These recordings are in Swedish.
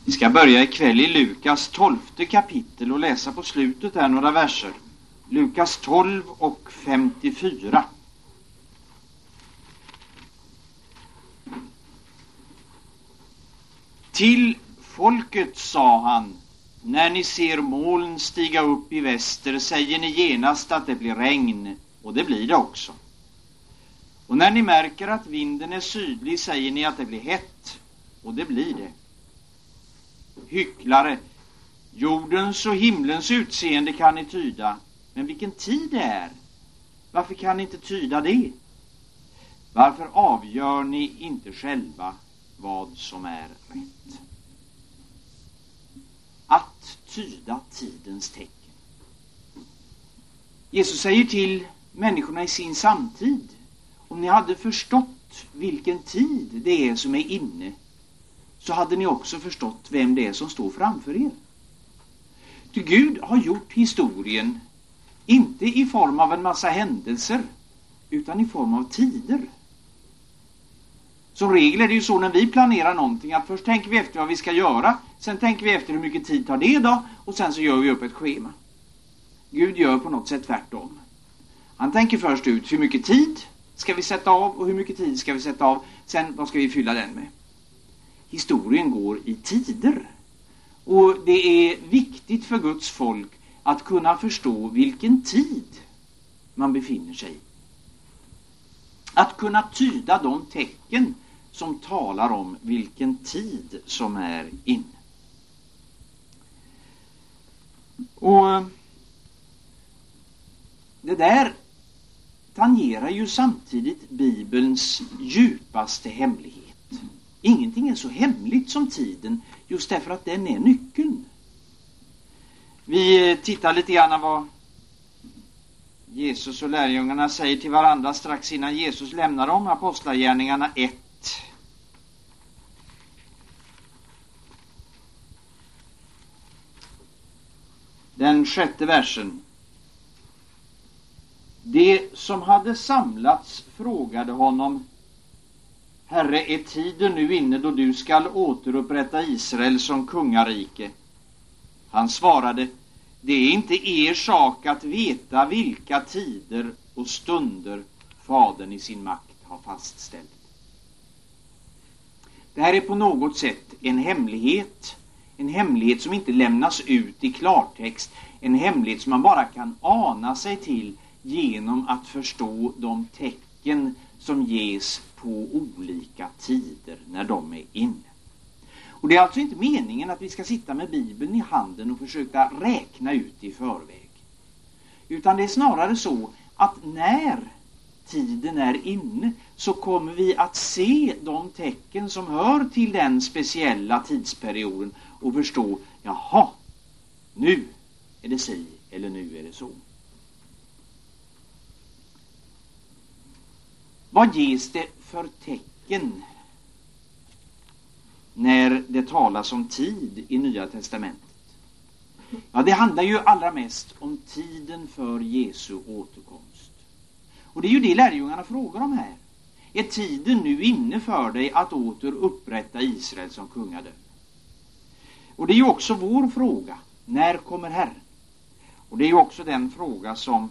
Vi ska börja ikväll i Lukas 12:e kapitel och läsa på slutet här några verser. Lukas 12 och 54. Till folket sa han: när ni ser moln stiga upp i väster säger ni genast att det blir regn, och det blir det också. Och när ni märker att vinden är sydlig säger ni att det blir hett, och det blir det. Hycklare, jordens och himlens utseende kan ni tyda, men vilken tid det är, varför kan ni inte tyda det? Varför avgör ni inte själva vad som är rätt? Att tyda tidens tecken. Jesus säger till människorna i sin samtid: om ni hade förstått vilken tid det är som är inne, så hade ni också förstått vem det är som står framför er. Ty Gud har gjort historien inte i form av en massa händelser, utan i form av tider. Som regel är det ju så när vi planerar någonting att först tänker vi efter vad vi ska göra, sen tänker vi efter hur mycket tid tar det då, och sen så gör vi upp ett schema. Gud gör på något sätt tvärtom. Han tänker först ut hur mycket tid ska vi sätta av och hur mycket tid ska vi sätta av, sen vad ska vi fylla den med. Historien går i tider, och det är viktigt för Guds folk att kunna förstå vilken tid man befinner sig i. Att kunna tyda de tecken som talar om vilken tid som är inne. Och det där tangerar ju samtidigt Bibelns djupaste hemlighet. Ingenting är så hemligt som tiden, just därför att den är nyckeln. Vi tittar lite grann vad Jesus och lärjungarna säger till varandra strax innan Jesus lämnar dem. Apostlagärningarna 1. Den 6:e versen. Det som hade samlats frågade honom: Herre, är tiden nu inne då du skall återupprätta Israel som kungarike? Han svarade: det är inte er sak att veta vilka tider och stunder Fadern i sin makt har fastställt. Det här är på något sätt en hemlighet som inte lämnas ut i klartext, en hemlighet som man bara kan ana sig till genom att förstå de tecken som ges på olika tider när de är inne. Och det är alltså inte meningen att vi ska sitta med Bibeln i handen och försöka räkna ut i förväg. Utan det är snarare så att när tiden är inne så kommer vi att se de tecken som hör till den speciella tidsperioden och förstå: jaha, nu är det si eller nu är det så. Vad ges det för tecken när det talas om tid i Nya testamentet? Ja, det handlar ju allra mest om tiden för Jesu återkomst. Och det är ju det lärjungarna frågar om här. Är tiden nu inne för dig att åter upprätta Israel som kungadöme? Och det är ju också vår fråga: när kommer Herren? Och det är ju också den fråga som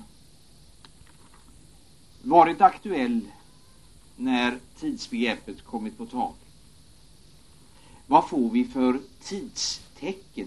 varit aktuell när tidsbegreppet kommit på tal. Vad får vi för tidstecken?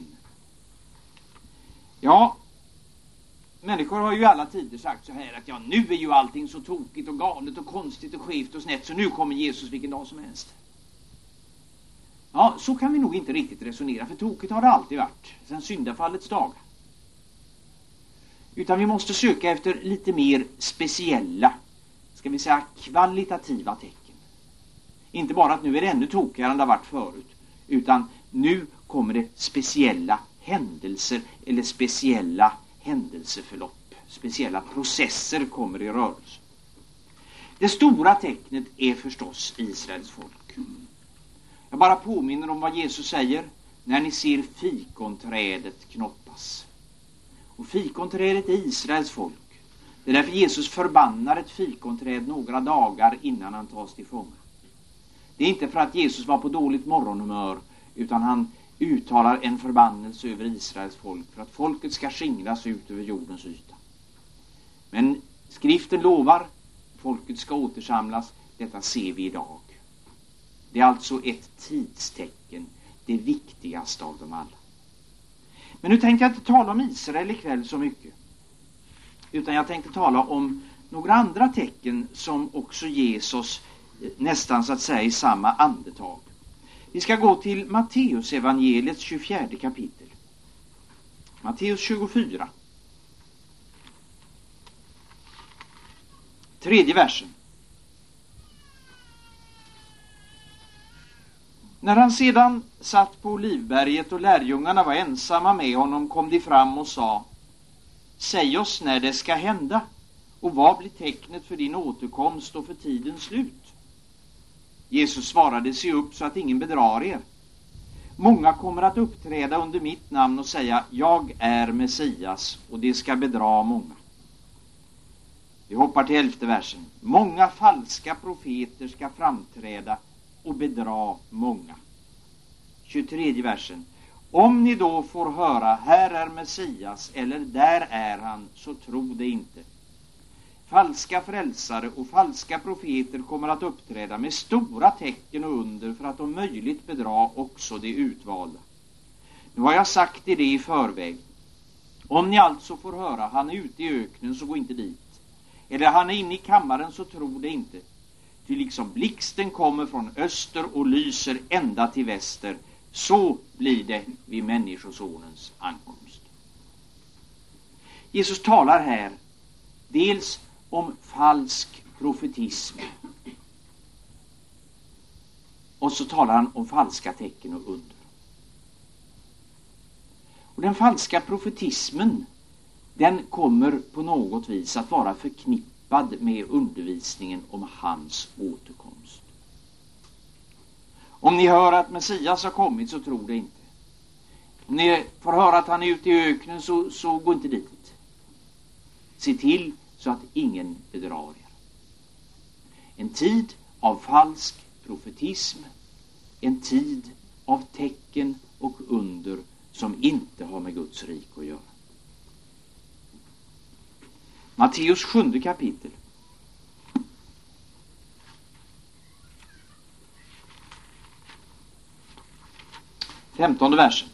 Ja, människor har ju i alla tider sagt så här att nu är ju allting så tokigt och galet och konstigt och skevt och snett, så nu kommer Jesus vilken dag som helst. Ja, så kan vi nog inte riktigt resonera, för tokigt har det alltid varit sedan syndafallets dagar. Utan vi måste söka efter lite mer speciella, ska vi säga kvalitativa tecken. Inte bara att nu är det ännu tokigare än det har varit förut, utan nu kommer det speciella händelser eller speciella händelseförlopp. Speciella processer kommer i rörelse. Det stora tecknet är förstås Israels folk. Jag bara påminner om vad Jesus säger: när ni ser fikonträdet knoppas. Och fikonträdet är Israels folk. Det är därför Jesus förbannar ett fikonträd några dagar innan han tas till fånga. Det är inte för att Jesus var på dåligt morgonhumör, utan han uttalar en förbannelse över Israels folk för att folket ska skingras ut över jordens yta. Men skriften lovar, folket ska återsamlas. Detta ser vi idag. Det är alltså ett tidstecken, det viktigaste av dem alla. Men nu tänkte jag inte tala om Israel ikväll så mycket. Utan jag tänkte tala om några andra tecken som också ges oss nästan så att säga i samma andetag. Vi ska gå till Matteus evangeliets 24 kapitel. Matteus 24. 3:e versen. När han sedan satt på Olivberget och lärjungarna var ensamma med honom kom de fram och sa: Säg oss när det ska hända och vad blir tecknet för din återkomst och för tidens slut? Jesus svarade: Se upp så att ingen bedrar er. Många kommer att uppträda under mitt namn och säga: Jag är Messias, och det ska bedra många. Vi hoppar till 11:e versen. Många falska profeter ska framträda och bedra många. 23:e versen. Om ni då får höra: här är Messias, eller där är han, så tro det inte. Falska frälsare och falska profeter kommer att uppträda med stora tecken och under för att om möjligt bedra också de utvalda. Nu har jag sagt er det i förväg. Om ni alltså får höra: han är ute i öknen, så gå inte dit. Eller han är inne i kammaren, så tro det inte. Ty liksom blixten kommer från öster och lyser ända till väster, så blir det vid människosonens ankomst. Jesus talar här dels om falsk profetism, och så talar han om falska tecken och under. Och den falska profetismen, den kommer på något vis att vara förknippad med undervisningen om hans återkomst. Om ni hör att Messias har kommit, så tro det inte. Om ni får höra att han är ute i öknen, så gå inte dit. Se till så att ingen bedrar er. En tid av falsk profetism, en tid av tecken och under som inte har med Guds rik att göra. Matteus 7 kapitel. 15:e versen.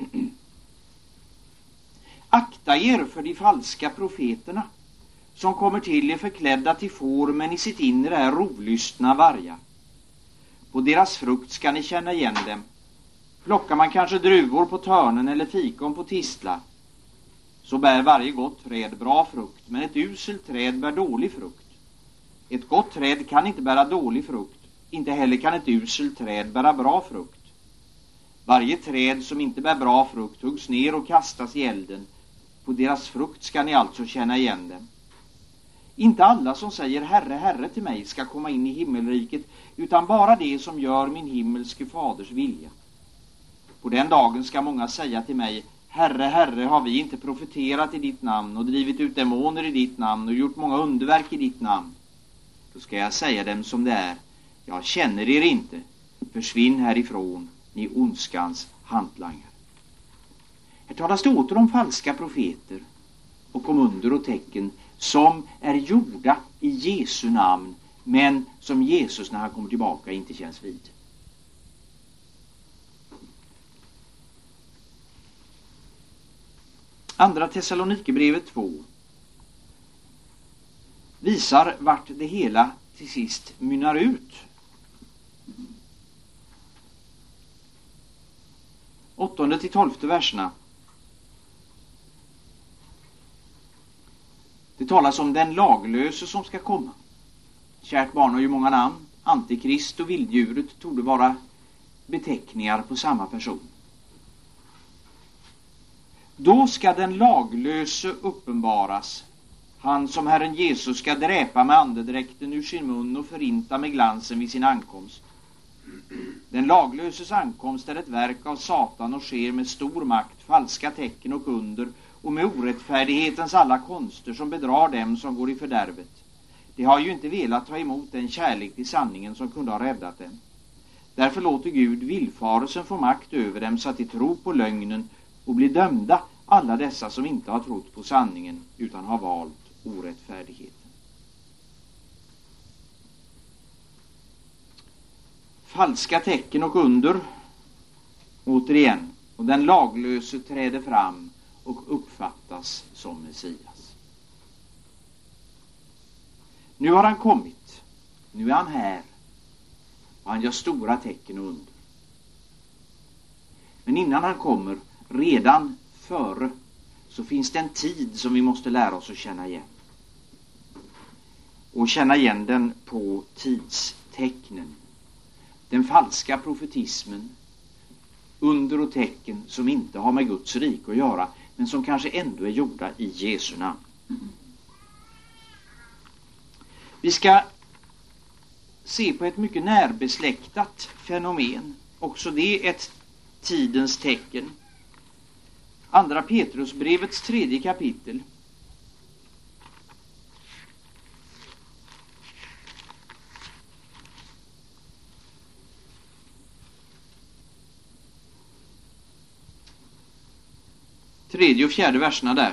Akta er för de falska profeterna, som kommer till er förklädda till får, men i sitt inre är rovlystna vargar. På deras frukt ska ni känna igen dem. Plockar man kanske druvor på törnen eller fikon på tistlar, så bär varje gott träd bra frukt, men ett uselt träd bär dålig frukt. Ett gott träd kan inte bära dålig frukt, inte heller kan ett uselt träd bära bra frukt. Varje träd som inte bär bra frukt huggs ner och kastas i elden. På deras frukt ska ni alltså känna igen dem. Inte alla som säger Herre, Herre till mig ska komma in i himmelriket, utan bara det som gör min himmelske faders vilja. På den dagen ska många säga till mig: Herre, Herre, har vi inte profeterat i ditt namn och drivit ut demoner i ditt namn och gjort många underverk i ditt namn? Då ska jag säga dem som det är: jag känner er inte. Försvinn härifrån, ni ondskans hantlangare. Här talas det åter om falska profeter och om under och tecken som är gjorda i Jesu namn, men som Jesus när han kommer tillbaka inte känns vid. Andra Thessalonikerbrevet 2 visar vart det hela till sist mynnar ut. 8-12 verserna. Det talas om den laglöse som ska komma. Kärt barn har ju många namn. Antikrist och vilddjuret torde vara beteckningar på samma person. Då ska den laglöse uppenbaras, han som Herren Jesus ska dräpa med andedräkten ur sin mun och förinta med glansen vid sin ankomst. Den laglöses ankomst är ett verk av Satan och sker med stor makt, falska tecken och under och med orättfärdighetens alla konster som bedrar dem som går i fördärvet. De har ju inte velat ta emot den kärlek till sanningen som kunde ha räddat dem. Därför låter Gud villfarelsen få makt över dem så att de tror på lögnen och blir dömda, alla dessa som inte har trott på sanningen utan har valt orättfärdigheten. Falska tecken och under, återigen, och den laglöse träder fram och uppfattas som Messias. Nu har han kommit, nu är han här och han gör stora tecken och under. Men innan han kommer, redan före, så finns det en tid som vi måste lära oss att känna igen. Och känna igen den på tidstecknen. Den falska profetismen, under och tecken som inte har med Guds rike att göra, men som kanske ändå är gjorda i Jesu namn. Vi ska se på ett mycket närbesläktat fenomen. Också det är ett tidens tecken. Andra Petrusbrevets 3:e kapitel. Tredje och fjärde verserna där.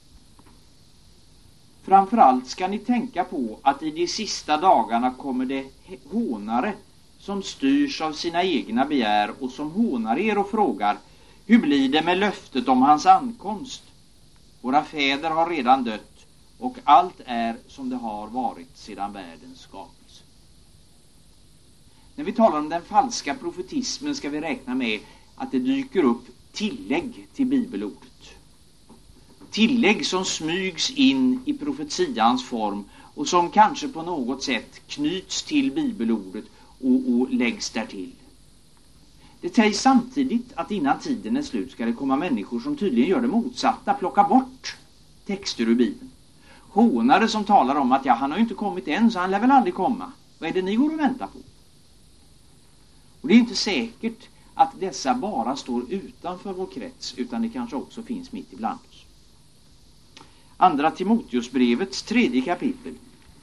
Framförallt ska ni tänka på att i de sista dagarna kommer det hånare som styrs av sina egna begär och som hånar er och frågar: hur blir det med löftet om hans ankomst? Våra fäder har redan dött och allt är som det har varit sedan världens skapelse. När vi talar om den falska profetismen ska vi räkna med att det dyker upp tillägg till bibelordet. Tillägg som smygs in i profetians form och som kanske på något sätt knyts till bibelordet och läggs därtill. Det sägs samtidigt att innan tiden är slut ska det komma människor som tydligen gör det motsatta, plocka bort texter ur Bibeln. Hånare som talar om att han har ju inte kommit än så han lär väl aldrig komma. Vad är det ni går och väntar på? Och det är inte säkert att dessa bara står utanför vår krets, utan det kanske också finns mitt ibland oss. Andra Timoteusbrevets 3:e kapitel.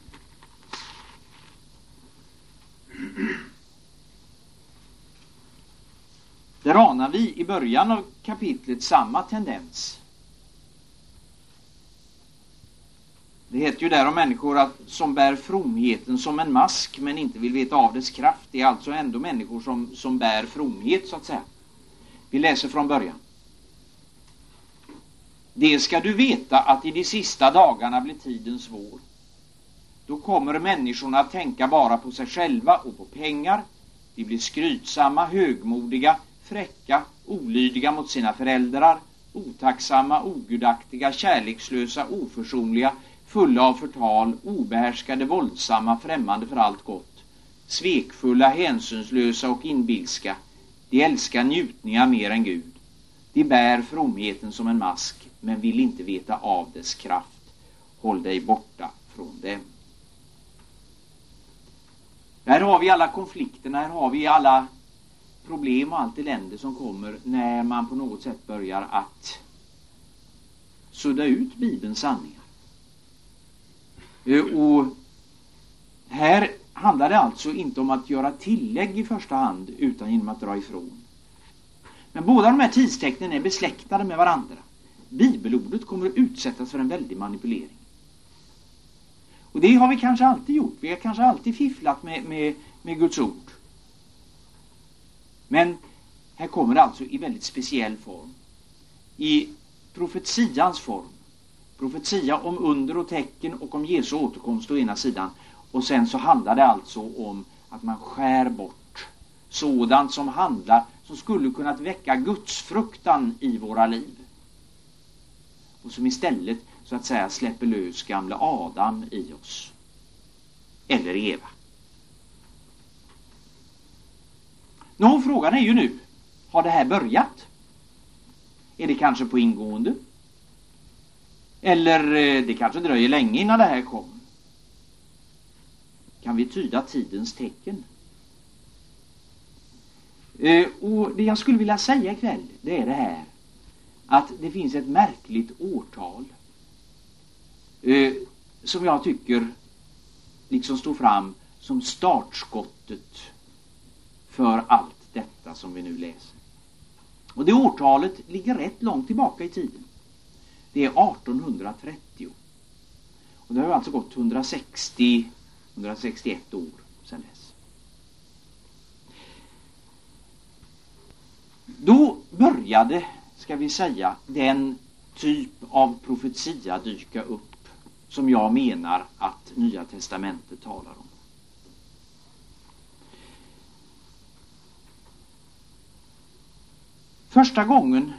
Där anar vi i början av kapitlet samma tendens. Det heter ju där om människor som bär fromheten som en mask men inte vill veta av dess kraft. Det är alltså ändå människor som bär fromhet så att säga. Vi läser från början. Det ska du veta att i de sista dagarna blir tiden svår. Då kommer människorna att tänka bara på sig själva och på pengar. De blir skrytsamma, högmodiga, fräcka, olydiga mot sina föräldrar, otacksamma, ogudaktiga, kärlekslösa, oförsonliga, fulla av förtal, obehärskade, våldsamma, främmande för allt gott, svekfulla, hänsynslösa och inbilska. De älskar njutningar mer än Gud. De bär fromheten som en mask, men vill inte veta av dess kraft. Håll dig borta från dem. Här har vi alla konflikterna, här har vi alla problem och allt elände som kommer när man på något sätt börjar att sudda ut Bibelns sanningar. Och här handlar det alltså inte om att göra tillägg i första hand utan genom att dra ifrån. Men båda de här tidstecknen är besläktade med varandra. Bibelordet kommer att utsättas för en väldig manipulering. Och det har vi kanske alltid gjort. Vi har kanske alltid fifflat med Guds ord. Men här kommer det alltså i väldigt speciell form. I profetians form. Profetia om under och tecken och om Jesu återkomst å ena sidan. Och sen så handlar det alltså om att man skär bort sådant som skulle kunna väcka Guds fruktan i våra liv. Och som istället så att säga släpper lös gamla Adam i oss. Eller Eva. Frågan är ju nu, har det här börjat? Är det kanske på ingående? Eller det kanske dröjer länge innan det här kommer? Kan vi tyda tidens tecken? Och det jag skulle vilja säga ikväll, det är det här. Att det finns ett märkligt årtal som jag tycker liksom står fram som startskottet för allt detta som vi nu läser. Och det årtalet ligger rätt långt tillbaka i tiden. Det är 1830. Och det har alltså gått 161 år sedan dess. Då började, ska vi säga, den typ av profetia dyka upp som jag menar att Nya testamentet talar om. Första gången,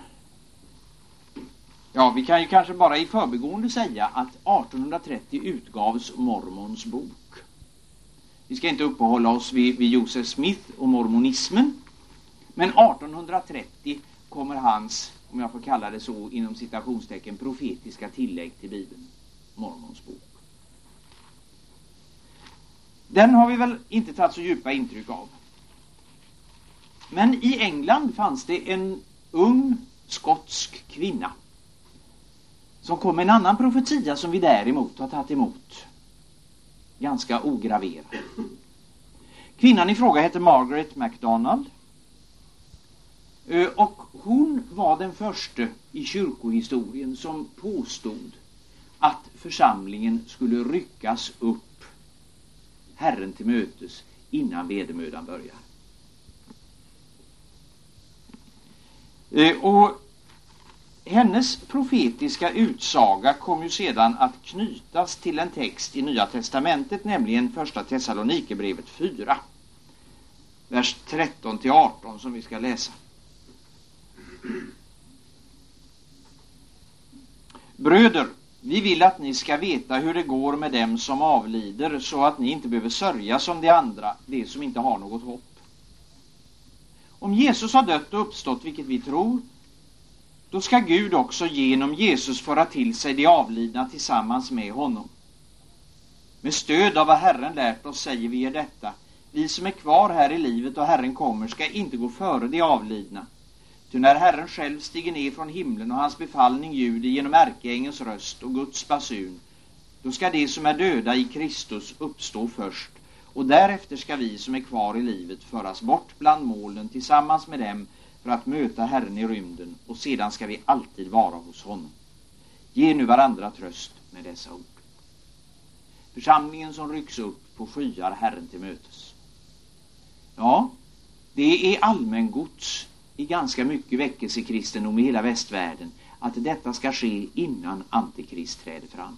vi kan ju kanske bara i förbigående säga att 1830 utgavs Mormons bok. Vi ska inte uppehålla oss vid Joseph Smith och mormonismen, men 1830 kommer hans, om jag får kalla det så inom citationstecken, profetiska tillägg till Bibeln, Mormons bok. Den har vi väl inte tagit så djupa intryck av. Men i England fanns det en ung skotsk kvinna som kom med en annan profetia som vi däremot har tagit emot ganska ograverad. Kvinnan i fråga heter Margaret MacDonald. Och hon var den första i kyrkohistorien som påstod att församlingen skulle ryckas upp Herren till mötes innan vedermödan börjar. Och hennes profetiska utsaga kom ju sedan att knytas till en text i Nya testamentet, nämligen första Thessalonikerbrevet 4, vers 13-18 som vi ska läsa. Bröder, vi vill att ni ska veta hur det går med dem som avlider, så att ni inte behöver sörja som de andra, de som inte har något hopp. Om Jesus har dött och uppstått, vilket vi tror, då ska Gud också genom Jesus föra till sig de avlidna tillsammans med honom. Med stöd av vad Herren lärt oss säger vi er detta: vi som är kvar här i livet och Herren kommer ska inte gå före de avlidna. Ty när Herren själv stiger ner från himlen och hans befallning ljuder genom ärkeängelns röst och Guds basun, då ska de som är döda i Kristus uppstå först, och därefter ska vi som är kvar i livet föras bort bland molnen tillsammans med dem för att möta Herren i rymden, och sedan ska vi alltid vara hos honom. Ge nu varandra tröst med dessa ord. Församlingen som rycks upp på skyar Herren till mötes. Ja, det är allmängods i ganska mycket väckelsekristendom i hela västvärlden att detta ska ske innan Antikrist träder fram.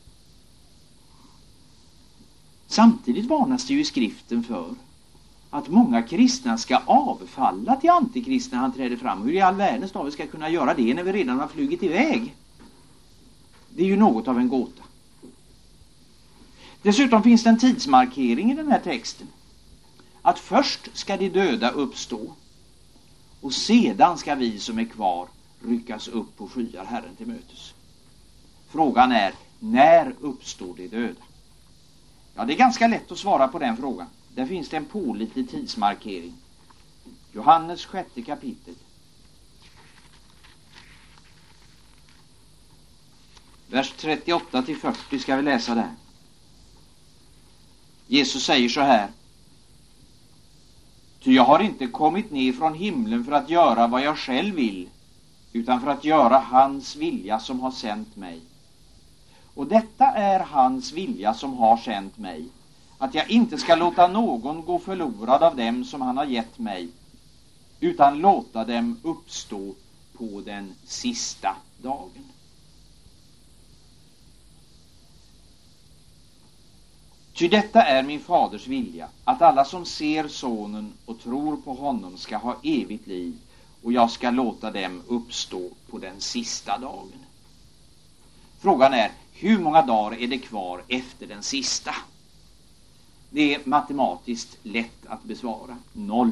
Samtidigt varnas det ju i skriften för att många kristna ska avfalla till Antikrist när han träder fram. Hur i all världens dag vi ska kunna göra det när vi redan har flugit iväg? Det är ju något av en gåta. Dessutom finns det en tidsmarkering i den här texten. Att först ska de döda uppstå, och sedan ska vi som är kvar ryckas upp på skyar Herren till mötes. Frågan är, när uppstår de döda? Ja, det är ganska lätt att svara på den frågan. Där finns det en pålitlig tidsmarkering. Johannes 6:e kapitel. Vers 38-40 ska vi läsa där. Jesus säger så här: ty jag har inte kommit ner från himlen för att göra vad jag själv vill, utan för att göra hans vilja som har sänt mig. Och detta är hans vilja som har sänt mig, att jag inte ska låta någon gå förlorad av dem som han har gett mig, utan låta dem uppstå på den sista dagen. Ty detta är min faders vilja, att alla som ser sonen och tror på honom ska ha evigt liv, och jag ska låta dem uppstå på den sista dagen. Frågan är, hur många dagar är det kvar efter den sista? Det är matematiskt lätt att besvara. 0.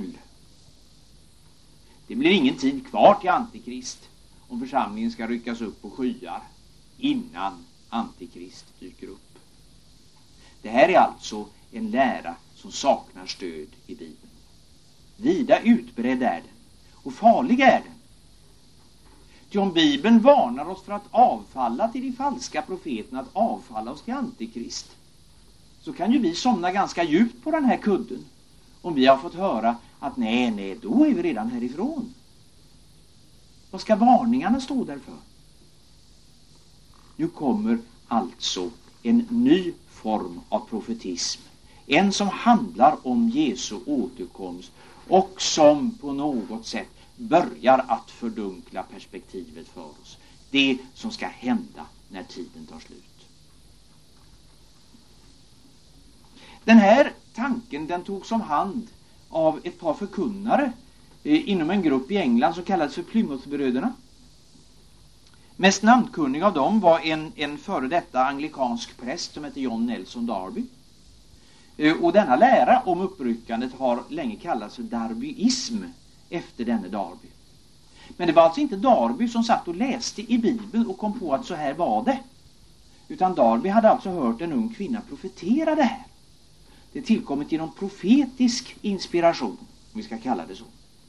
Det blir ingen tid kvar till Antikrist om församlingen ska ryckas upp på skyar innan Antikrist dyker upp. Det här är alltså en lära som saknar stöd i Bibeln. Vida utbredd är den, och farlig är den. Ty om Bibeln varnar oss för att avfalla till de falska profeterna, att avfalla oss till Antikrist, så kan ju vi somna ganska djupt på den här kudden om vi har fått höra att nej, då är vi redan härifrån. Vad ska varningarna stå där för? Nu kommer alltså en ny form av profetism. En som handlar om Jesu återkomst och som på något sätt börjar att fördunkla perspektivet för oss. Det som ska hända när tiden tar slut. Den här tanken den togs om hand av ett par förkunnare inom en grupp i England som kallades för Plymouthbröderna. Mest namnkunnig av dem var en före detta anglikansk präst som heter John Nelson Darby. Och denna lära om uppryckandet har länge kallats för Darbyism efter denne Darby. Men det var alltså inte Darby som satt och läste i Bibeln och kom på att så här var det. Utan Darby hade alltså hört en ung kvinna profetera det här. Det tillkommit genom profetisk inspiration, om vi ska kalla det så.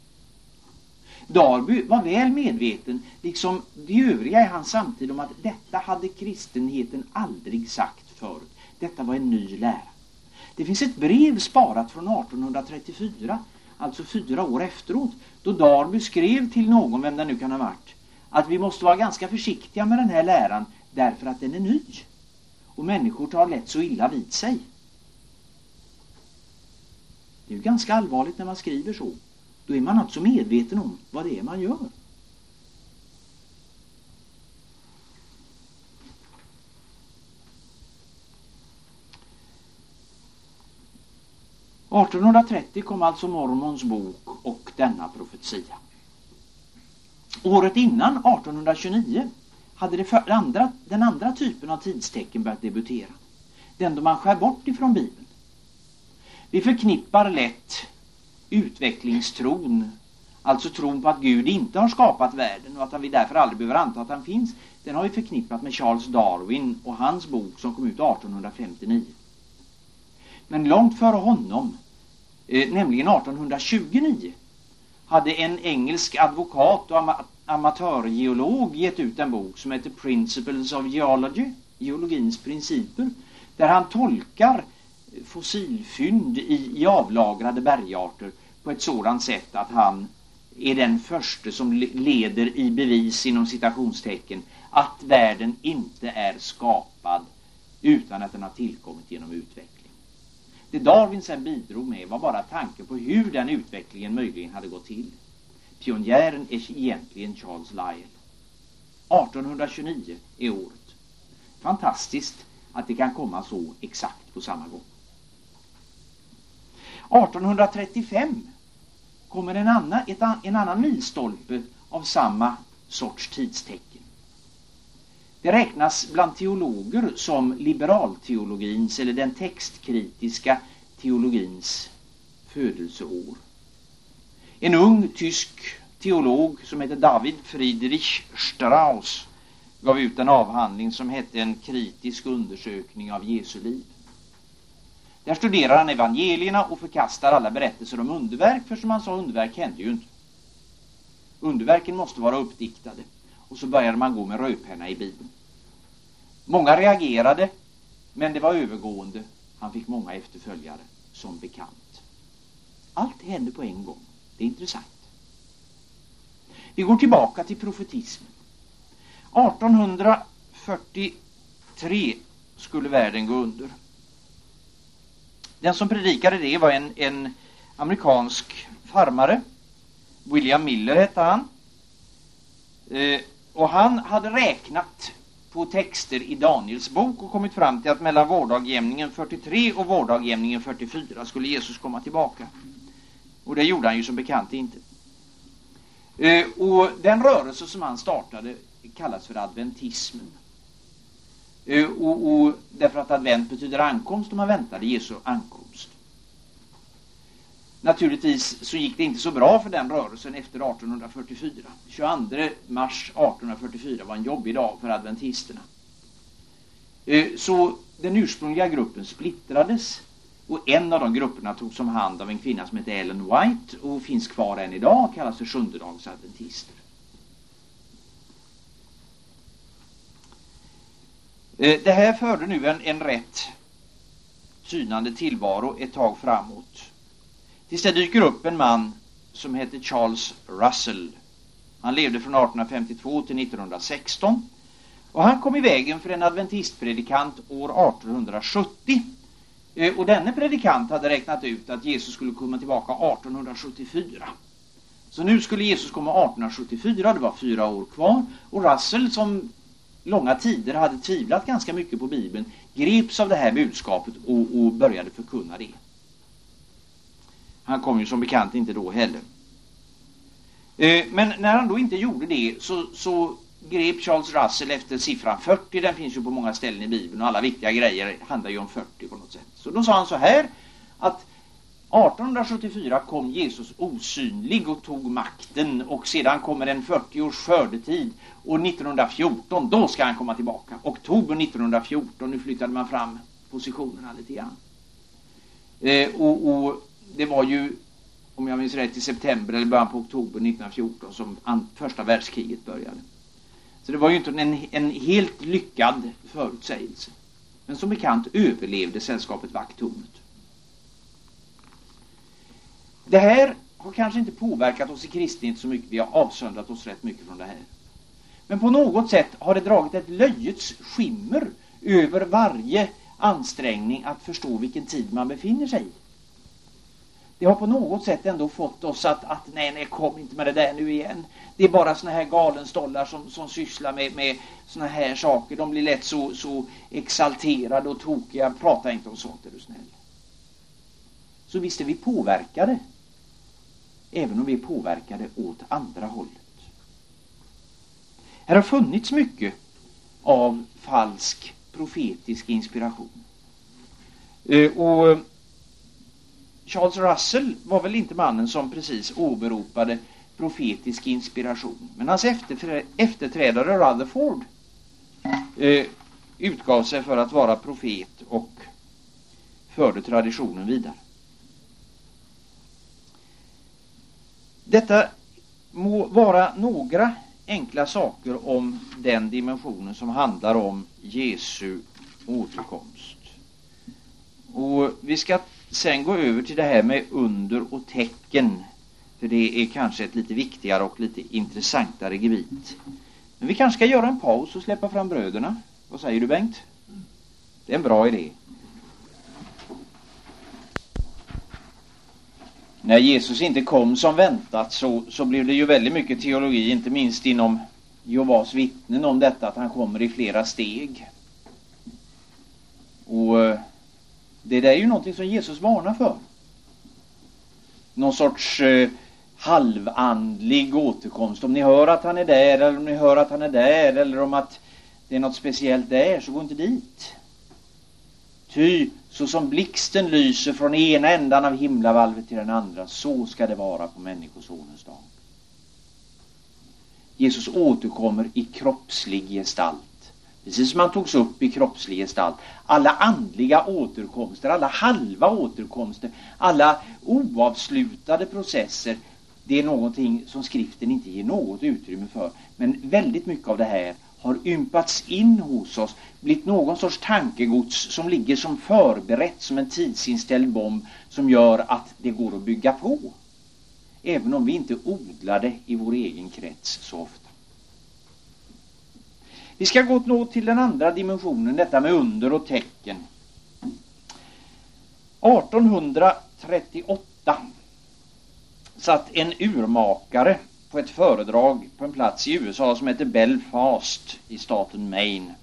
Darby var väl medveten, liksom de övriga i hans samtid, om att detta hade kristenheten aldrig sagt förut. Detta var en ny lära. Det finns ett brev sparat från 1834, alltså 4 år efteråt, då Darby skrev till någon, vem det nu kan ha varit, att vi måste vara ganska försiktiga med den här läran därför att den är ny. Och människor tar lätt så illa vid sig. Det är ju ganska allvarligt när man skriver så. Då är man alltså medveten om vad det är man gör. År 1830 kom alltså Mormons bok och denna profetia. Året innan, 1829, hade den andra typen av tidstecken börjat debutera. Den då man skär bort ifrån Bibeln. Vi förknippar lätt utvecklingstron, alltså tron på att Gud inte har skapat världen och att vi därför aldrig behöver anta att han finns. Den har vi förknippat med Charles Darwin och hans bok som kom ut 1859. Men långt före honom, nämligen 1829, hade en engelsk advokat och amatörgeolog gett ut en bok som heter Principles of Geology, geologins principer, där han tolkar fossilfynd i avlagrade bergarter på ett sådant sätt att han är den första som leder i bevis inom citationstecken att världen inte är skapad utan att den har tillkommit genom utveckling. Det Darwin sedan bidrog med var bara tanken på hur den utvecklingen möjligen hade gått till. Pionjären är egentligen Charles Lyell. 1829 är året. Fantastiskt att det kan komma så exakt på samma gång. 1835 kommer en annan milstolpe av samma sorts tidstecken. Det räknas bland teologer som liberalteologins eller den textkritiska teologins födelseår. En ung tysk teolog som heter David Friedrich Strauss gav ut en avhandling som hette En kritisk undersökning av Jesu liv. Där studerar han evangelierna och förkastar alla berättelser om underverk, för som han sa, underverk hände ju inte. Underverken måste vara uppdiktade. Och så började man gå med rödpenna i Bibeln. Många reagerade, men det var övergående. Han fick många efterföljare, som bekant. Allt hände på en gång. Det är intressant. Vi går tillbaka till profetismen. 1843 skulle världen gå under. Den som predikade det var en amerikansk farmare. William Miller hette han. Och han hade räknat på texter i Daniels bok och kommit fram till att mellan vårdagjämningen 43 och vårdagjämningen 44 skulle Jesus komma tillbaka. Och det gjorde han ju som bekant inte. Och den rörelse som han startade kallas för adventismen. Och därför att advent betyder ankomst och man väntade Jesu ankomst. Naturligtvis så gick det inte så bra för den rörelsen efter 1844. 22 mars 1844 var en jobbig dag för adventisterna. Så den ursprungliga gruppen splittrades och en av de grupperna togs om hand av en kvinna som heter Ellen White och finns kvar än idag och kallas för sjundedagsadventister. Det här förde nu en rätt tynande tillvaro ett tag framåt. Tills det dyker upp en man som heter Charles Russell. Han levde från 1852 till 1916. Och han kom i vägen för en adventistpredikant år 1870. Och denne predikant hade räknat ut att Jesus skulle komma tillbaka 1874. Så nu skulle Jesus komma 1874, det var 4 år kvar. Och Russell, som långa tider hade tvivlat ganska mycket på Bibeln, greps av det här budskapet och började förkunna det. Han kom ju som bekant inte då heller. Men när han då inte gjorde det så grep Charles Russell efter siffran 40. Den finns ju på många ställen i Bibeln och alla viktiga grejer handlar ju om 40 på något sätt. Så då sa han så här att 1874 kom Jesus osynlig och tog makten, och sedan kommer en 40-års skördetid, och 1914 då ska han komma tillbaka. Oktober 1914, nu flyttade man fram positionerna lite grann. Och det var ju, om jag minns rätt, i september eller början på oktober 1914 som första världskriget började. Så det var ju inte en helt lyckad förutsägelse. Men som bekant överlevde sällskapet vakttornet. Det här har kanske inte påverkat oss i kristenhet så mycket. Vi har avsöndrat oss rätt mycket från det här. Men på något sätt har det dragit ett löjets skimmer över varje ansträngning att förstå vilken tid man befinner sig i. Det har på något sätt ändå fått oss att nej, kom inte med det där nu igen. Det är bara såna här galenstollar som sysslar med såna här saker. De blir lätt så exalterade och tokiga. Prata inte om sånt, är du snäll. Så visst är vi påverkade. Även om vi är påverkade åt andra hållet. Här har funnits mycket av falsk profetisk inspiration. Och Charles Russell var väl inte mannen som precis åberopade profetisk inspiration. Men hans efterträdare Rutherford utgav sig för att vara profet och förde traditionen vidare. Detta må vara några enkla saker om den dimensionen som handlar om Jesu återkomst. Och vi ska sen gå över till det här med under och tecken. För det är kanske ett lite viktigare och lite intressantare gebit. Men vi kanske ska göra en paus och släppa fram bröderna. Vad säger du, Bengt? Det är en bra idé. När Jesus inte kom som väntat så blev det ju väldigt mycket teologi, inte minst inom Jehovas vittnen, om detta att han kommer i flera steg. Och det där är ju någonting som Jesus varnar för. Någon sorts halvandlig återkomst. Om ni hör att han är där, eller om ni hör att han är där, eller om att det är något speciellt där, så gå inte dit. Ty så som blixten lyser från ena ändan av himlavalvet till den andra, så ska det vara på människosonens dag. Jesus återkommer i kroppslig gestalt. Precis som han togs upp i kroppslig gestalt. Alla andliga återkomster, alla halva återkomster, alla oavslutade processer, det är någonting som skriften inte ger något utrymme för. Men väldigt mycket av det här har ympats in hos oss, blivit någon sorts tankegods som ligger som förberett, som en tidsinställd bomb som gör att det går att bygga på. Även om vi inte odlar det i vår egen krets så ofta. Vi ska gå till den andra dimensionen, detta med under och tecken. 1838 satt en urmakare på ett föredrag på en plats i USA som heter Belfast i staten Maine.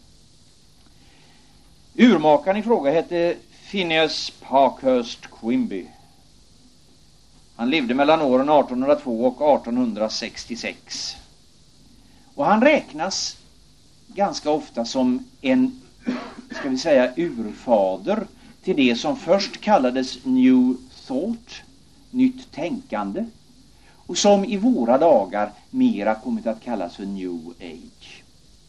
Urmakaren i fråga hette Phineas Parkhurst Quimby. Han levde mellan åren 1802 och 1866. Och han räknas ganska ofta som en, ska vi säga, urfader till det som först kallades New Thought, nytt tänkande, och som i våra dagar mera kommit att kallas för New Age.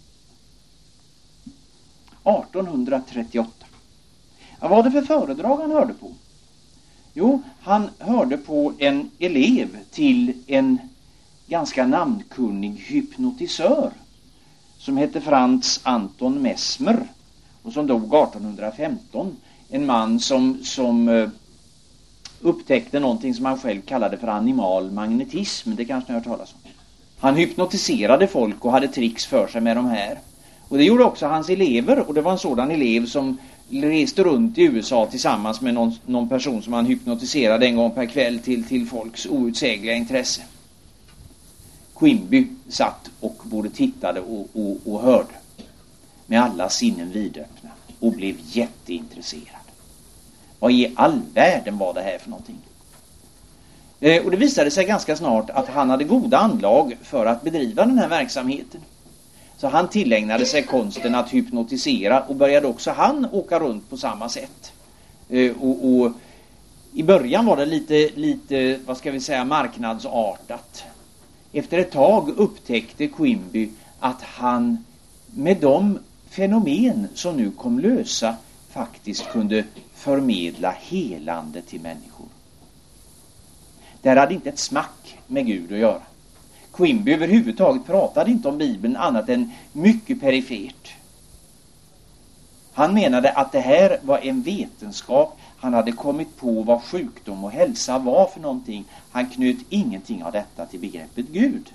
1838. Vad var det för föredrag han hörde på? Jo, han hörde på en elev till en ganska namnkunnig hypnotisör som hette Franz Anton Mesmer och som dog 1815. En man som upptäckte någonting som han själv kallade för animal magnetism. Det kanske ni har hört talas om. Han hypnotiserade folk och hade tricks för sig med de här. Och det gjorde också hans elever, och det var en sådan elev som reste runt i USA tillsammans med någon person som han hypnotiserade en gång per kväll till folks outsägliga intresse. Quimby satt och både tittade och hörde med alla sinnen vidöppna och blev jätteintresserad. Vad i all världen var det här för någonting? Och det visade sig ganska snart att han hade goda anlag för att bedriva den här verksamheten. Så han tillägnade sig konsten att hypnotisera och började också han åka runt på samma sätt. Och i början var det lite, vad ska vi säga, marknadsartat. Efter ett tag upptäckte Quimby att han med de fenomen som nu kom lösa faktiskt kunde förmedla helande till människor. Det hade inte ett smack med Gud att göra. Quimby överhuvudtaget pratade inte om Bibeln annat än mycket perifert. Han menade att det här var en vetenskap. Han hade kommit på vad sjukdom och hälsa var för någonting. Han knöt ingenting av detta till begreppet Gud.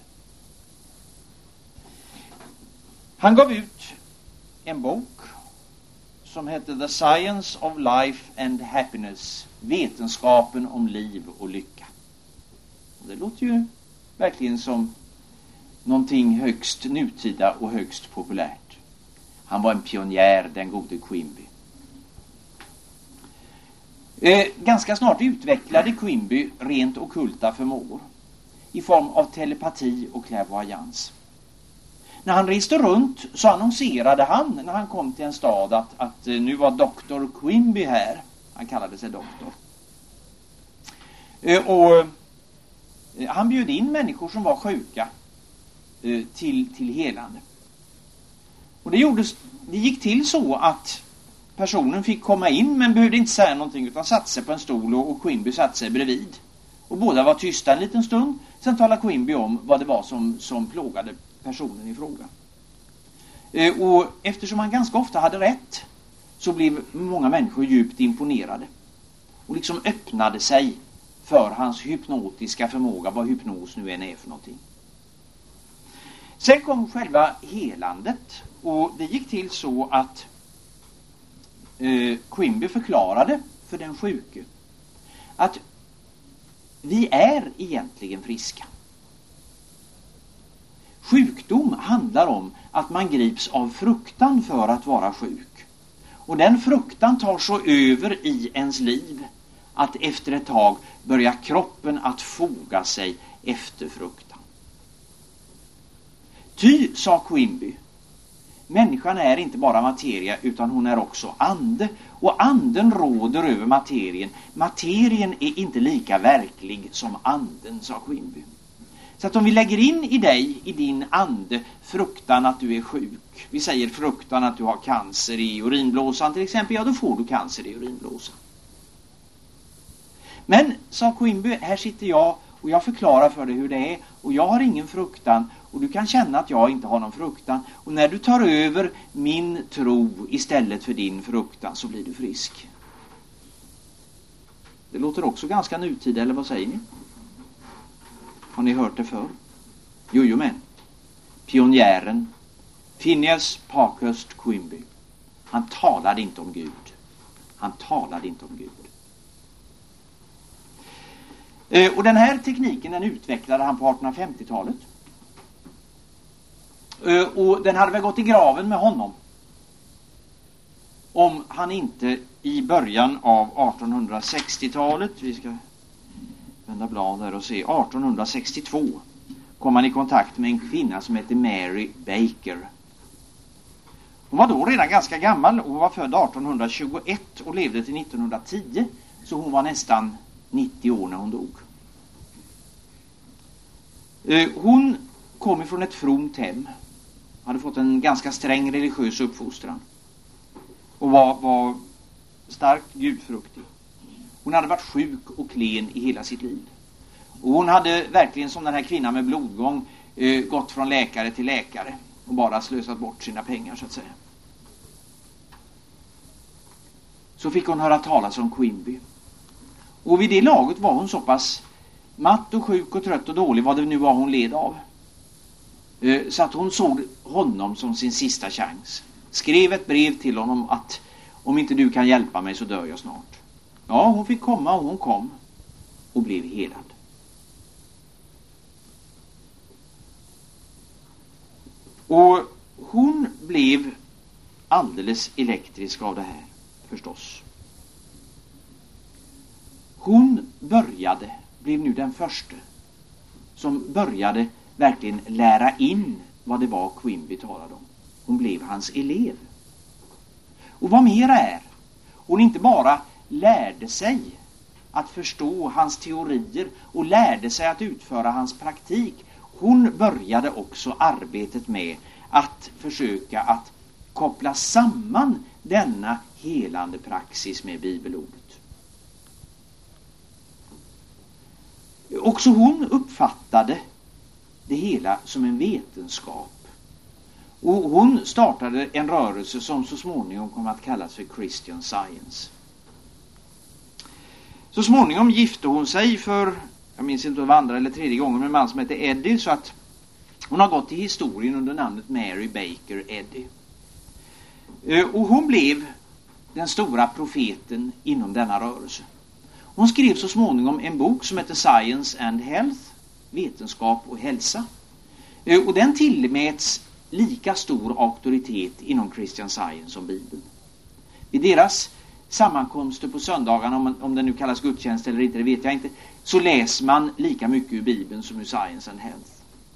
Han gav ut en bok som hette The Science of Life and Happiness. Vetenskapen om liv och lycka. Och det låter ju verkligen som någonting högst nutida och högst populärt. Han var en pionjär, den gode Quimby. Ganska snart utvecklade Quimby rent ockulta förmågor i form av telepati och clairvoyance. När han reste runt så annonserade han när han kom till en stad att nu var Dr. Quimby här. Han kallade sig doktor. Och han bjöd in människor som var sjuka till helande. Och det gick till så att personen fick komma in men behövde inte säga någonting utan satte sig på en stol och Quimby satte sig bredvid. Och båda var tysta en liten stund. Sen talade Quimby om vad det var som plågade personen i fråga. Och eftersom han ganska ofta hade rätt så blev många människor djupt imponerade. Och liksom öppnade sig för hans hypnotiska förmåga, vad hypnos nu än är för någonting. Sen kom själva helandet och det gick till så att Quimby förklarade för den sjuke att vi är egentligen friska. Sjukdom handlar om att man grips av fruktan för att vara sjuk. Och den fruktan tar så över i ens liv att efter ett tag börjar kroppen att foga sig efter fruktan. Ty, sa Quimby, människan är inte bara materia utan hon är också ande. Och anden råder över materien. Materien är inte lika verklig som anden, sa Quimby. Så att om vi lägger in i dig, i din ande, fruktan att du är sjuk. Vi säger fruktan att du har cancer i urinblåsan till exempel. Ja, då får du cancer i urinblåsan. Men, sa Quimby, här sitter jag och jag förklarar för dig hur det är. Och jag har ingen fruktan. Och du kan känna att jag inte har någon fruktan. Och när du tar över min tro istället för din fruktan så blir du frisk. Det låter också ganska nutida, eller vad säger ni? Har ni hört det förr? Jo, men. Pionjären Phineas Parkhurst Quimby. Han talade inte om Gud. Han talade inte om Gud. Och den här tekniken den utvecklade han på 1850-talet. Och den hade väl gått i graven med honom om han inte i början av 1860-talet, vi ska vända blad där och se, 1862 kom han i kontakt med en kvinna som heter Mary Baker. Hon var då redan ganska gammal och var född 1821 och levde till 1910, så hon var nästan 90 år när hon dog. Hon kom ifrån ett fromt hem. Hade fått en ganska sträng religiös uppfostran. Och var starkt gudfruktig. Hon hade varit sjuk och klen i hela sitt liv. Och hon hade verkligen som den här kvinnan med blodgång gått från läkare till läkare. Och bara slösat bort sina pengar så att säga. Så fick hon höra talas om Quimby. Och vid det laget var hon så pass matt och sjuk och trött och dålig, vad det nu var hon led av. Så att hon såg honom som sin sista chans. Skrev ett brev till honom att om inte du kan hjälpa mig så dör jag snart. Ja, hon fick komma och hon kom och blev helad. Och hon blev alldeles elektrisk av det här, förstås. Hon blev nu den första som började verkligen lära in vad det var Quimby talade om. Hon blev hans elev. Och vad mera är, hon inte bara lärde sig att förstå hans teorier och lärde sig att utföra hans praktik. Hon började också arbetet med att försöka att koppla samman denna helande praxis med bibelordet. Också hon uppfattade det hela som en vetenskap. Och hon startade en rörelse som så småningom kom att kallas för Christian Science. Så småningom gifte hon sig för, jag minns inte om det var andra eller tredje gången, med en man som heter Eddie, så att hon har gått till historien under namnet Mary Baker Eddy. Och hon blev den stora profeten inom denna rörelse. Hon skrev så småningom en bok som heter Science and Health, vetenskap och hälsa. Och den tillmäts lika stor auktoritet inom Christian Science som Bibeln. Vid deras sammankomster på söndagarna, om det nu kallas gudstjänst eller inte, det vet jag inte, så läser man lika mycket ur Bibeln som ur Science and Health.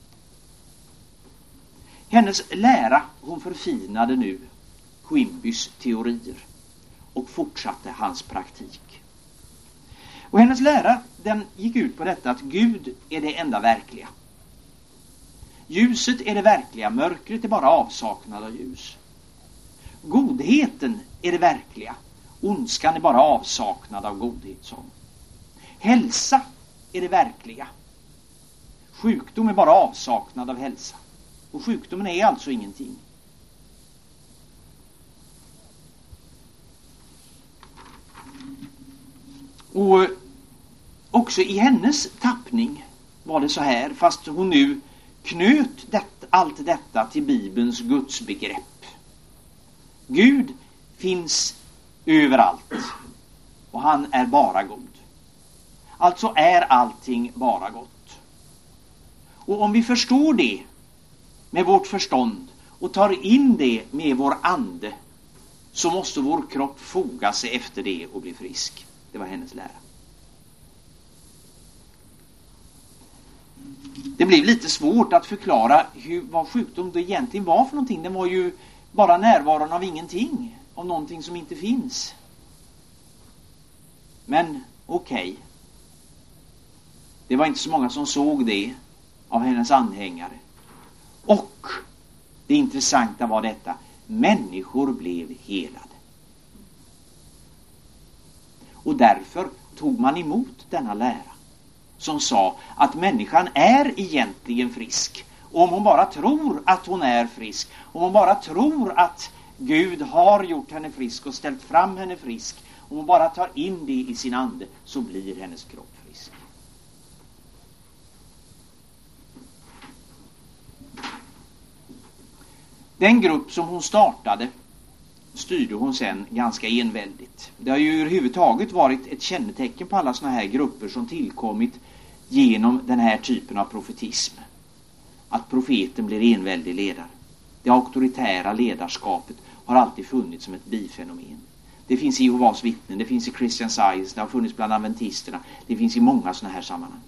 Hennes lära, hon förfinade nu Quimbys teorier och fortsatte hans praktik. Och hennes lära, den gick ut på detta att Gud är det enda verkliga. Ljuset är det verkliga, mörkret är bara avsaknad av ljus. Godheten är det verkliga, ondskan är bara avsaknad av godhet, sa hon. Hälsa är det verkliga. Sjukdom är bara avsaknad av hälsa. Och sjukdomen är alltså ingenting. Och också i hennes tappning var det så här, fast hon nu knöt allt detta till Bibelns gudsbegrepp. Gud finns överallt och han är bara god. Alltså är allting bara gott. Och om vi förstår det med vårt förstånd och tar in det med vår ande, så måste vår kropp foga sig efter det och bli frisk. Det var hennes lära. Det blev lite svårt att förklara vad sjukdom det egentligen var för någonting. Den var ju bara närvaron av ingenting, av någonting som inte finns. Men okej. Det var inte så många som såg det av hennes anhängare. Och det intressanta var detta: människor blev helade. Och därför tog man emot denna lära som sa att människan är egentligen frisk. Och om hon bara tror att hon är frisk, om hon bara tror att Gud har gjort henne frisk och ställt fram henne frisk, om hon bara tar in det i sin ande, så blir hennes kropp frisk. Den grupp som hon startade styrde hon sen ganska enväldigt. Det har ju överhuvudtaget varit ett kännetecken på alla såna här grupper som tillkommit genom den här typen av profetism, att profeten blir enväldig ledare. Det auktoritära ledarskapet har alltid funnits som ett bifenomen. Det finns i Jehovas vittnen, det finns i Christian Science, det har funnits bland adventisterna, det finns i många såna här sammanhang.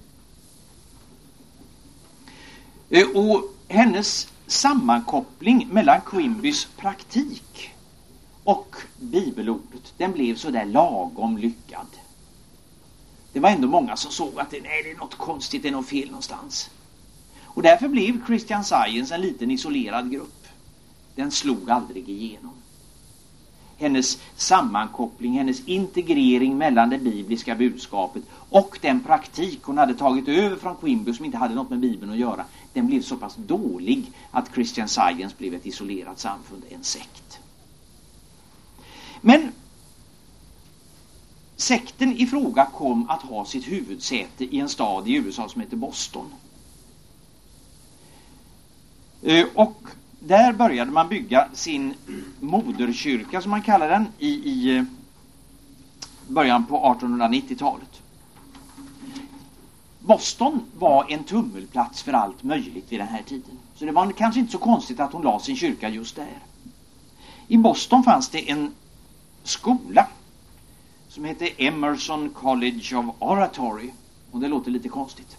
Och hennes sammankoppling mellan Quimbys praktik och bibelordet, den blev så där lagom lyckad. Det var ändå många som såg att det är något konstigt, det är något fel någonstans. Och därför blev Christian Science en liten isolerad grupp. Den slog aldrig igenom. Hennes sammankoppling, hennes integrering mellan det bibliska budskapet och den praktik hon hade tagit över från Quimby som inte hade något med Bibeln att göra, den blev så pass dålig att Christian Science blev ett isolerat samfund, en sekt. Men Sekten i fråga kom att ha sitt huvudsäte i en stad i USA som heter Boston. Och där började man bygga sin moderkyrka, som man kallar den, i början på 1890-talet. Boston var en tummelplats för allt möjligt vid den här tiden. Så det var kanske inte så konstigt att hon la sin kyrka just där. I Boston fanns det en skola som hette Emerson College of Oratory. Och det låter lite konstigt.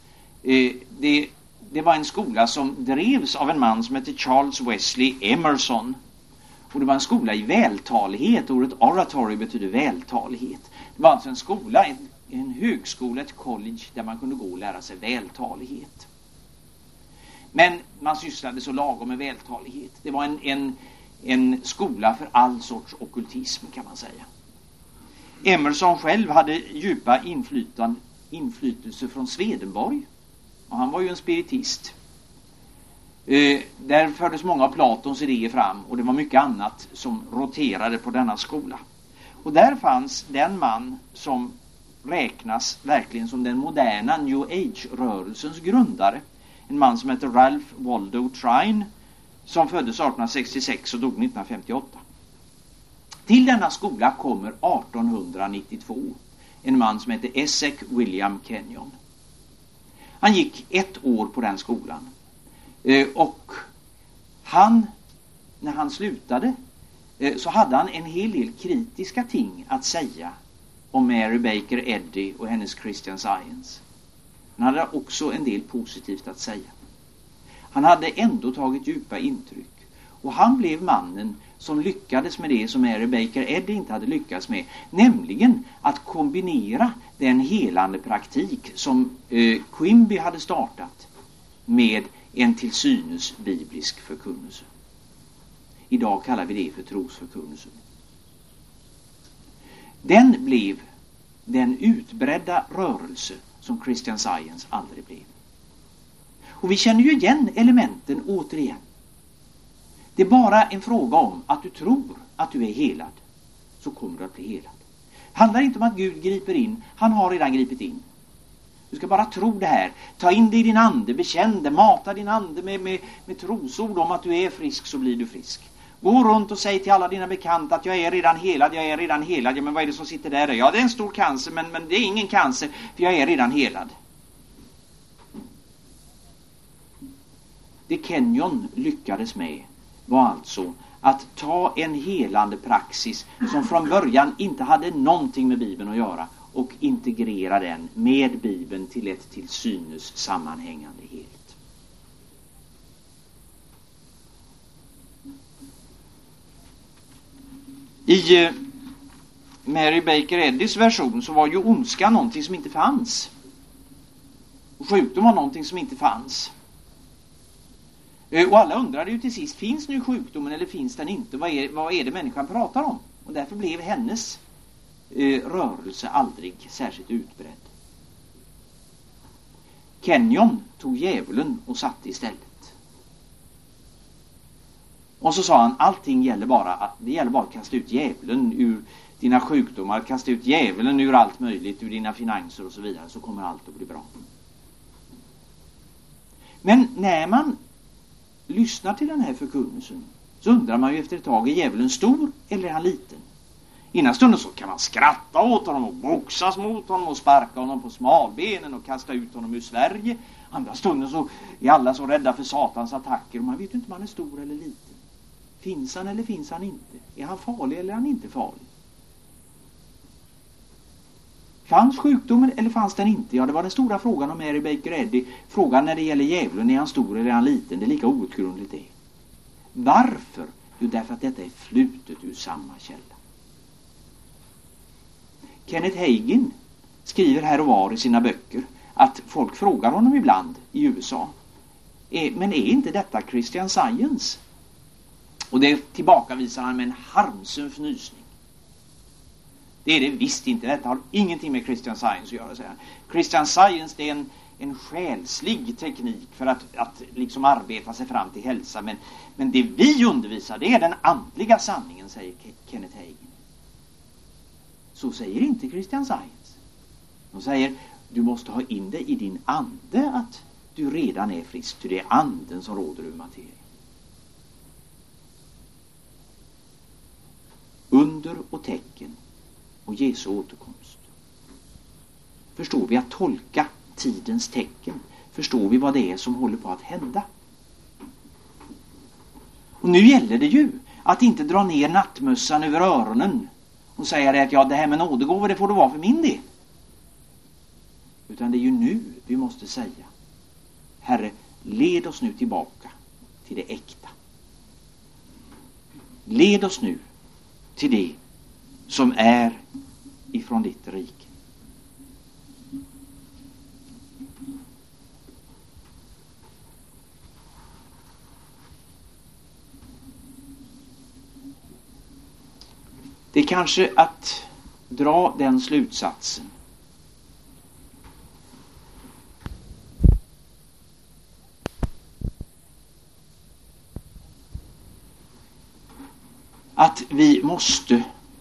Det var en skola som drevs av en man som hette Charles Wesley Emerson. Och det var en skola i vältalighet. Ordet oratory betyder vältalighet. Det var alltså en skola, en högskola, ett college där man kunde gå och lära sig vältalighet. Men man sysslade så lagom med vältalighet. Det var en skola för all sorts ockultism, kan man säga. Emerson själv hade djupa inflytelse från Swedenborg. Och han var ju en spiritist. Där fördes många av Platons idéer fram, och det var mycket annat som roterade på denna skola. Och där fanns den man som räknas verkligen som den moderna New Age-rörelsens grundare. En man som heter Ralph Waldo Trine, som föddes 1866 och dog 1958. Till denna skola kommer 1892 en man som heter Essex William Kenyon. Han gick 1 år på den skolan. Och när han slutade så hade han en hel del kritiska ting att säga om Mary Baker Eddy och hennes Christian Science. Han hade också en del positivt att säga. Han hade ändå tagit djupa intryck. Och han blev mannen som lyckades med det som Mary Baker Eddy inte hade lyckats med. Nämligen att kombinera den helande praktik som Quimby hade startat med en till synes biblisk förkunnelse. Idag kallar vi det för trosförkunnelse. Den blev den utbredda rörelse som Christian Science aldrig blev. Och vi känner ju igen elementen återigen. Det är bara en fråga om att du tror att du är helad, så kommer du att bli helad. Det handlar inte om att Gud griper in, han har redan gripit in. Du ska bara tro det här, ta in det i din ande, bekänn det, mata din ande med trosord om att du är frisk, så blir du frisk. Gå runt och säg till alla dina bekanta att jag är redan helad, jag är redan helad. Ja, men vad är det som sitter där? Ja, det är en stor cancer, men det är ingen cancer, för jag är redan helad. Det Kenyon lyckades med var alltså att ta en helande praxis som från början inte hade någonting med Bibeln att göra och integrera den med Bibeln till ett till synes sammanhängande helt. I Mary Baker Eddys version så var ju ondska någonting som inte fanns. Och sjukdom var någonting som inte fanns. Och alla undrade ju till sist, finns nu sjukdomen eller finns den inte? Vad är det människan pratar om? Och därför blev hennes rörelse aldrig särskilt utbredd. Kenyon tog djävulen och satte istället. Och så sa han, allting gäller bara att kasta ut djävulen ur dina sjukdomar, kasta ut djävulen ur allt möjligt, ur dina finanser och så vidare, så kommer allt att bli bra. Men när man lyssnar till den här förkunnelsen så undrar man ju efter ett tag, är djävulen stor eller är han liten? Innan stunden så kan man skratta åt honom och boxas mot honom och sparka honom på smalbenen och kasta ut honom ur Sverige. Andra stunden så är alla så rädda för Satans attacker och man vet ju inte om han är stor eller liten. Finns han eller finns han inte? Är han farlig eller är han inte farlig? Fanns sjukdomen eller fanns den inte? Ja, det var den stora frågan om Mary Baker Eddy. Frågan när det gäller djävulen, är han stor eller är han liten? Det är lika outgrundligt det. Varför? Jo, därför att detta är flutet ur samma källa. Kenneth Hagin skriver här och var i sina böcker att folk frågar honom ibland i USA. Men är inte detta Christian Science? Och det tillbakavisar han med en harmsen fnysning. Det är det visst inte. Detta har ingenting med Christian Science att göra, säger han. Christian Science, det är en själslig teknik för att liksom arbeta sig fram till hälsa. Men det vi undervisar, det är den andliga sanningen, säger Kenneth Hagin. Så säger inte Christian Science. De säger, du måste ha in det i din ande att du redan är frisk. För det är anden som råder över materien. Under och tecken och Jesu återkomst. Förstår vi att tolka tidens tecken? Förstår vi vad det är som håller på att hända? Och nu gäller det ju att inte dra ner nattmössan över öronen och säga att ja, det här med nådegåvor, det får det vara för min del. Utan det är ju nu vi måste säga, Herre, led oss nu tillbaka till det äkta. Led oss nu till det som är ifrån ditt rike. Det är kanske att dra den slutsatsen att vi måste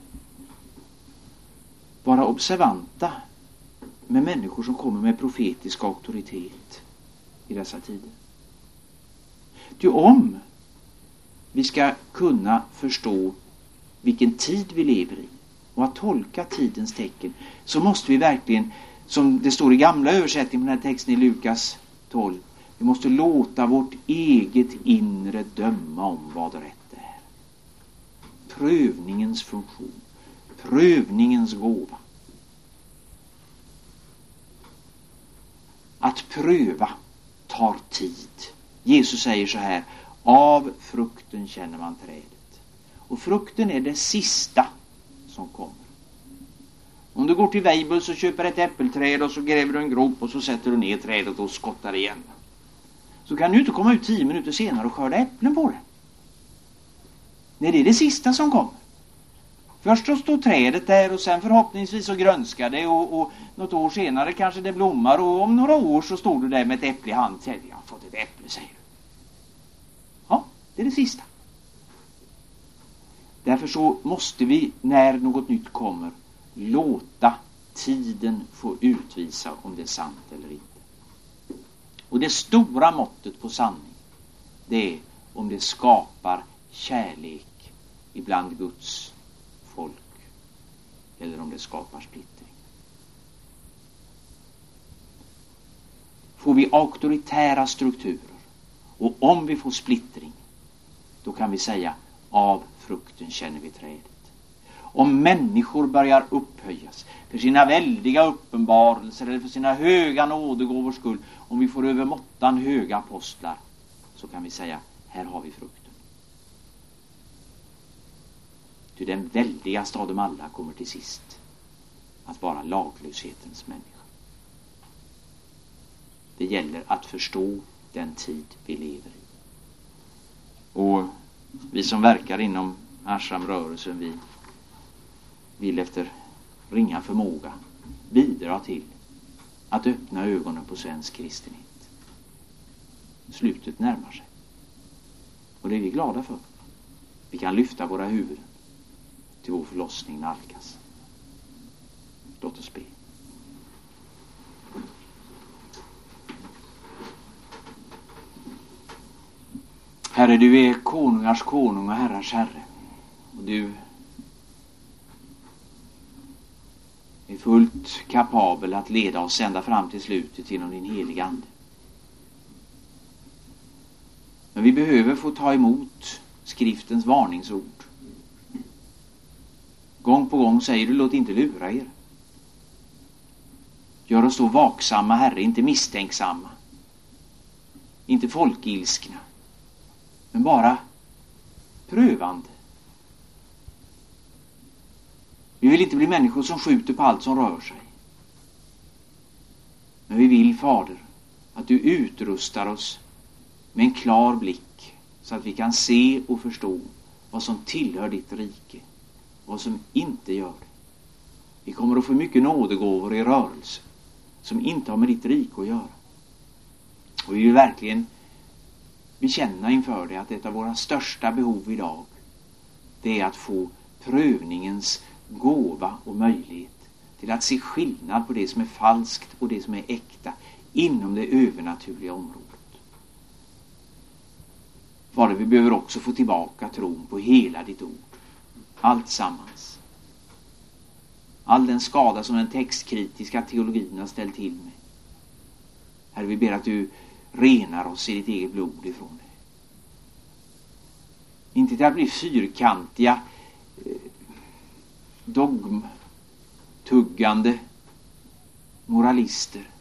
vara observanta med människor som kommer med profetisk auktoritet i dessa tider. Ty om vi ska kunna förstå vilken tid vi lever i och att tolka tidens tecken, så måste vi verkligen, som det står i gamla översättningen på den här texten i Lukas 12, vi måste låta vårt eget inre döma om vad rätt är. Prövningens funktion, prövningens gåva. Att pröva tar tid. Jesus säger så här, av frukten känner man trädet. Och frukten är det sista som kommer. Om du går till Weibulls och köper ett äppelträd och så gräver du en grop och så sätter du ner trädet och skottar igen. Så kan du inte komma ut 10 minuter senare och skörda äpplen på det. Nej, det är det sista som kommer. Först så står trädet där och sen förhoppningsvis så grönskar det och något år senare kanske det blommar och om några år så står du där med ett äpple i hand och säger, jag har fått ett äpple, säger du. Ja, det är det sista. Därför så måste vi, när något nytt kommer, låta tiden få utvisa om det är sant eller inte. Och det stora måttet på sanning, det är om det skapar kärlek ibland Guds folk eller om det skapar splittring. Får vi auktoritära strukturer och om vi får splittring, då kan vi säga, av frukten känner vi trädet. Om människor börjar upphöjas för sina väldiga uppenbarelser eller för sina höga nådegåvors skull, om vi får över måttan höga apostlar, så kan vi säga, här har vi frukten. Ty den väldigaste av dem alla kommer till sist att vara laglöshetens människa. Det gäller att förstå den tid vi lever i. Och vi som verkar inom Ashram-rörelsen, vi vill efter ringa förmåga bidra till att öppna ögonen på svensk kristenhet. Slutet närmar sig. Och det är vi glada för. Vi kan lyfta våra huvuden till vår förlossning nalkas. Låt oss be. Herre, du är konungars konung och herrars herre. Och du är fullt kapabel att leda oss ända fram till slutet genom din heliga ande. Men vi behöver få ta emot skriftens varningsord. Gång på gång säger du, låt inte lura er. Gör oss då vaksamma, Herre, inte misstänksamma. Inte folkilskna. Men bara prövande. Vi vill inte bli människor som skjuter på allt som rör sig. Men vi vill, Fader, att du utrustar oss med en klar blick så att vi kan se och förstå vad som tillhör ditt rike och vad som inte gör det. Vi kommer att få mycket nådegåvor i rörelse som inte har med ditt rike att göra. Och vi vill verkligen bekänna inför det att ett av våra största behov idag, det är att få prövningens gåva och möjlighet till att se skillnad på det som är falskt och det som är äkta inom det övernaturliga området. Fader, vi behöver också få tillbaka tron på hela ditt ord. Allt sammans. All den skada som den textkritiska teologin har ställt till med. Herre, vi ber att du renar oss i ditt eget blod ifrån det. Inte till att bli fyrkantiga, dogmtuggande moralister.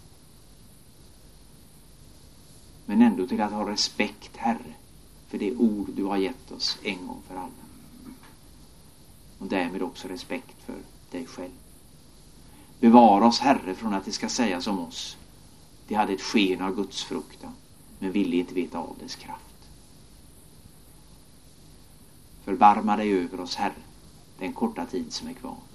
Men ändå till att ha respekt, Herre, för det ord du har gett oss en gång för alla. Och därmed också respekt för dig själv. Bevara oss, Herre, från att det ska sägas om oss: det hade ett sken av Guds fruktan, men ville inte veta av dess kraft. Förbarma dig över oss, Herre, den korta tid som är kvar.